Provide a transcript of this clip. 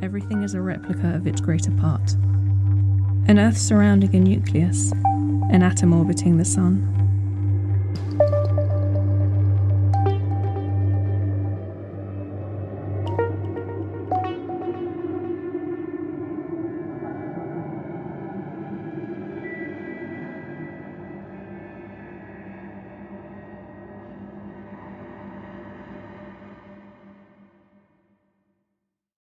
everything is a replica of its greater part. An Earth surrounding a nucleus, an atom orbiting the Sun.